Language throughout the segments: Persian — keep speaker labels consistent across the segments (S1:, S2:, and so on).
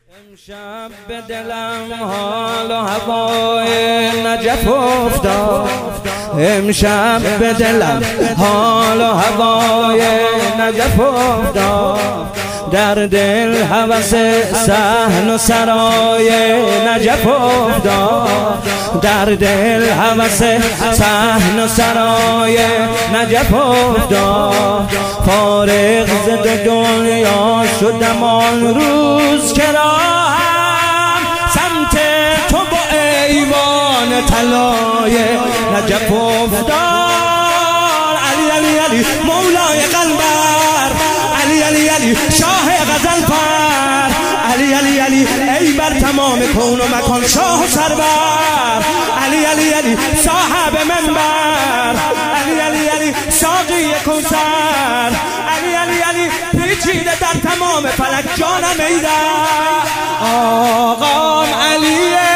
S1: امشب به دلم حال و هوای نجف افتاد، امشب به دلم حال و هوای نجف افتاد، در دل هوس صحن و سرای نجف افتاد، در دل هوس صحن و سرای نجف افتاد. فارغ ز دنیا شدم آن روز که راهم سمت تو با ایوان طلای نجف افتاد. علی علی علی مولای قلبر، علی علی علی شاه غزل پر، علی علی علی ای بر تمام کون و مکان شاه و سرور، علی علی علی صاحب منبر، علی علی علی ساقی کوثر، علی علی علی پیچیده در تمام فلک جانم ایدر. آقام علیه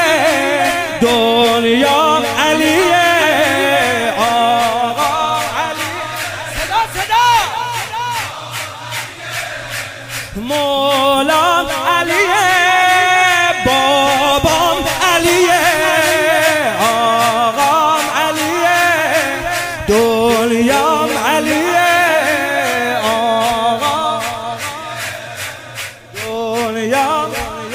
S1: دنیا علیه، آقام علیه صدا صدا مولام علیه، بابام علیه، آقام علیه دنیام علیه، آقام دنیام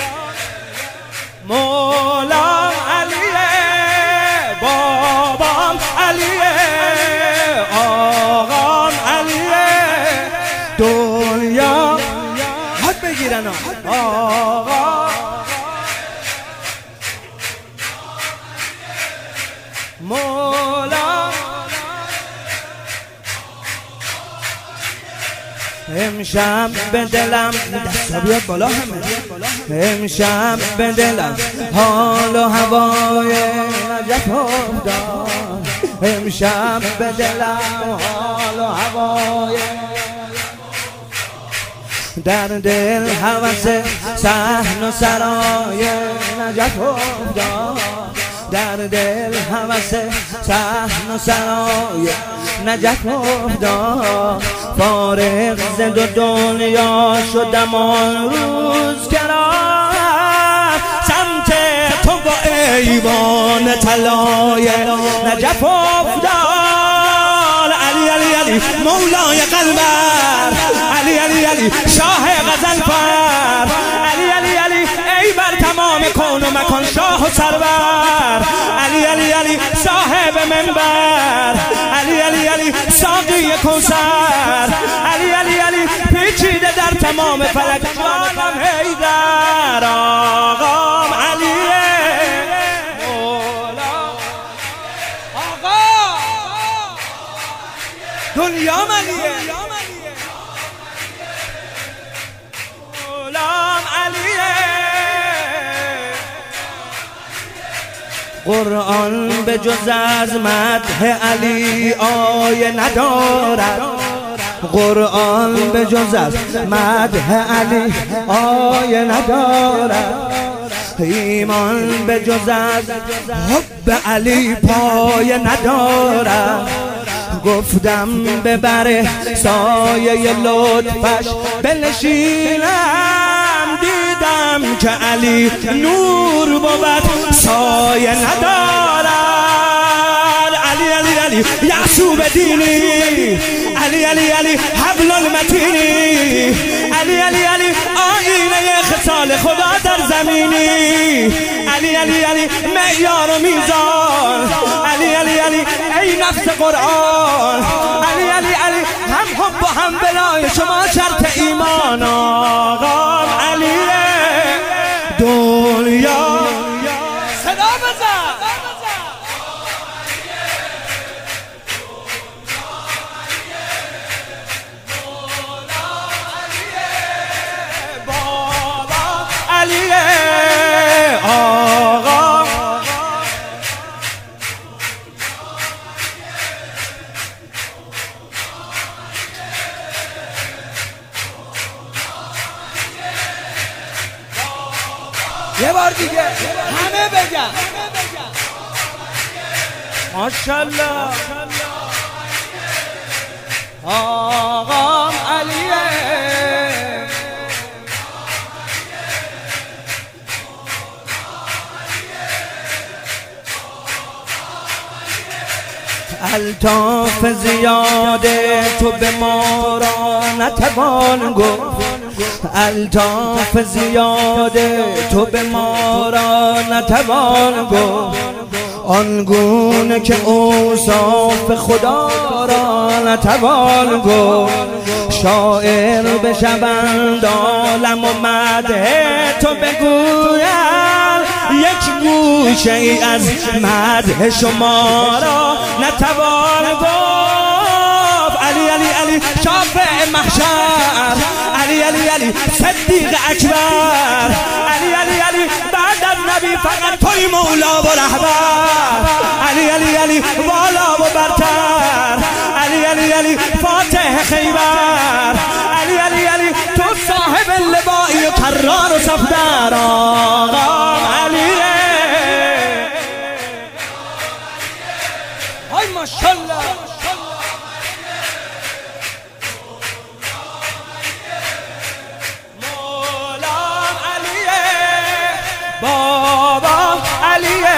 S1: مولام علیه، بابام علیه، آقام علیه دنیام. حد بگیرن آقا مولا. امشب به دلم دستا بیاد بالا همه، امشب به دلم حال و هوای نجف افتاد، امشب به دلم حال و هوای در دل هوس صحن و سرای نجف افتاد، در دل هوس صحن و سرای نجف افتاد. فارغ ز دنیا شدم آن روز که راهم سمت تو با ایوان طلای نجف افتاد. علی علی علی مولای قلبر، علی علی علی شاه غزل پر، علی علی علی ای بر تمام کون و مکان شاه و سرور، علی علی علی صاحب منبر، علی علی علی ساقی کوثر، علی علی علی پیچیده در تمام فلک جانم حیدر. آقام علیه مولا، آقا دنیام علیه، مولام علیه. قرآن به جز از مدح علی آیه ندارد، قرآن به جز از مدح علی آیه ندارد، ایمان به جز از حب علی پایه ندارد. گفتم ببر سایه لطفش بنشینم، دیدم که علی نور بود سایه ندارد. علی علی علی یعصوب دینی، علی علی علی حبل المتینی، علی علی علی آینه خصال خدا در زمینی، علی علی علی معیار و میزان، علی علی علی ای نفس قرآن، علی علی علی هم حب و هم بلای شما شرط ایمان. آقام علیه دنیا صدا بزن، علیه آقا یه بار دیگه همه بگن ماشاءالله. آقام علیه الطاف زیاده تو به ما را نتوان گفت، الطاف زیاده تو به ما را نتوان گفت، آنگونه که اوصاف خدا را نتوان گفت. شاعر بشوند عالم و مدح تو بگوید، یک گوشه ای از مدح شما را نتوان گفت. علی علی علی شافع محشر، علی علی علی صدیق اکبر، علی علی علی بعد از نبی فقط توی مولا و رهبر، علی علی علی والا و برتر، علی علی علی فاتح خیبر، علی علی علی تو صاحب لبایی و کرار و صفدر. آقا علیه های ماشالله، مولا علیه، بابا علیه،